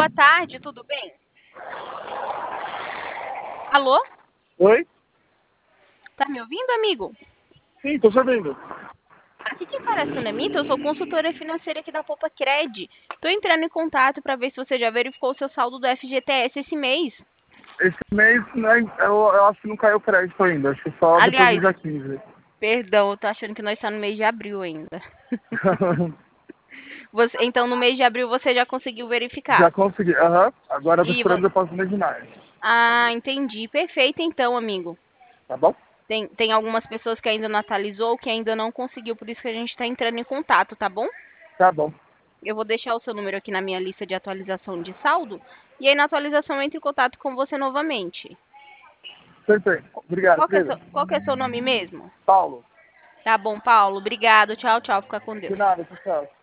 boa tarde, tudo bem? Alô? Oi? Tá me ouvindo, amigo? Sim, tô sabendo. Aqui quem fala é a Sunamita, eu sou consultora financeira aqui da Poupa Cred. Tô entrando em contato para ver se você já verificou o seu saldo do FGTS esse mês. Esse mês, né, eu acho que não caiu crédito ainda. Acho que só depois do Aliás, dia 15. perdão, eu tô achando que nós estamos no mês de abril ainda. Então, no mês de abril você já conseguiu Já verificar? consegui. Aham. Agora eu tô E esperando depois do mês de maio. Ah, entendi. Perfeito, então, amigo. Tá bom? Tem algumas pessoas que ainda não atualizou, que ainda não conseguiu, por isso que a gente está entrando em contato, tá bom? Tá bom. Eu vou deixar o seu número aqui na minha lista de atualização de saldo. E aí, na atualização, eu entro em contato com você novamente. Perfeito. Obrigado, querida. Qual que é seu nome mesmo? Paulo. Tá bom, Paulo. Obrigado. Tchau, tchau. Fica com De Deus. nada, tchau.